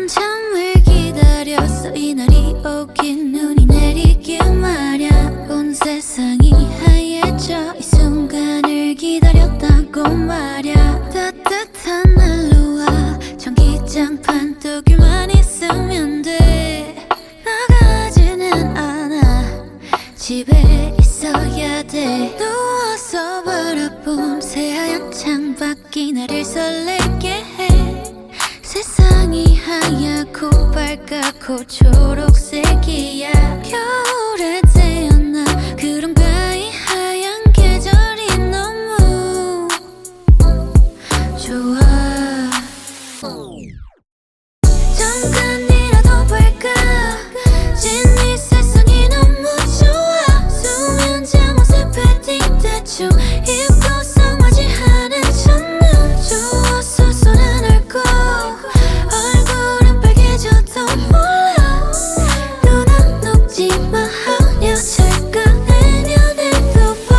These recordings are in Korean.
한참을 기다렸어. 이날이 오긴 눈이 내리길 말야. 온 세상이 하얘져 이 순간을 기다렸다고 말야. 따뜻한 난로와 전기장판 두기만 있으면 돼. 나가지는 않아. 집에 있어야 돼. 누워서 바라본 새하얀 창밖이 나를 설레게 해. 세상이 하얗고 빨갛고 초록색이야. 겨울에 태어나 그런가 이 하얀 계절이 너무 좋아. 잠깐이라도 밝아진 이 세상이 너무 좋아. 수면 잠옷에 패딩 대충 입고서 맞이하는 첫눈. 추워서 손은 얼고 얼굴은 빨개져도 몰라. 눈은 녹지마 하려 잠깐 내년에도 봐.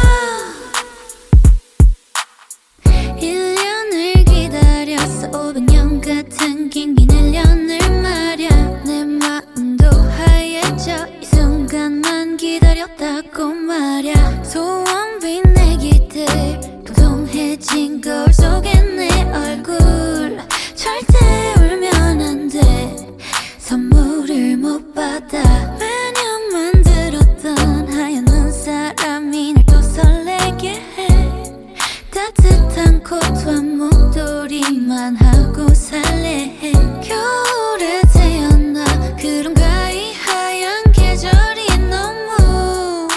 1년을 기다렸어. 500년 같은 긴 1년을 말야. 내 마음도 하얘져 이 순간만 기다렸다고 말야. 소원 빛내 기대 통통해진 거울 속에 내 얼굴. 절대 울면 안 돼. 선물을 못 받아. 매년 만들었던 하얀 눈사람이 날 또 설레게 해. 따뜻한 코트와 목도리만 하고 살래 해. 겨울에 태어나 그런가 이 하얀 계절이 너무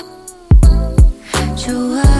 좋아.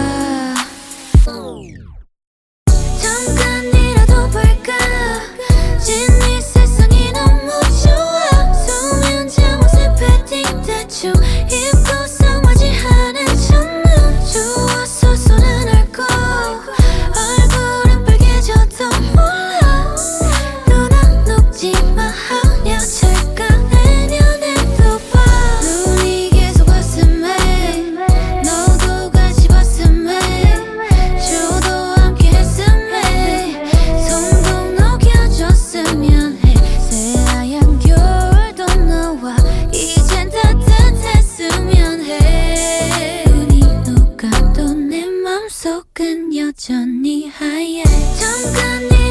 잠깐이라도 밝아진 이 세상이 너무 좋아. 수면 잠옷에 패딩 대충 입고서 맞이하는 첫눈. 추워서 손은 얼고 얼굴은 빨개져도 몰라. 눈은 녹지마 하려 잠깐 내년에도 봐. 눈이 계속 왔음에 너도 같이 봤음에 저도 함께 했음에 손도 녹여줬으면 해. 새하얀 겨울도 너와 이젠 따뜻했으면 해. 눈이 녹아도 내 맘속은 여전히 하얘. 잠깐이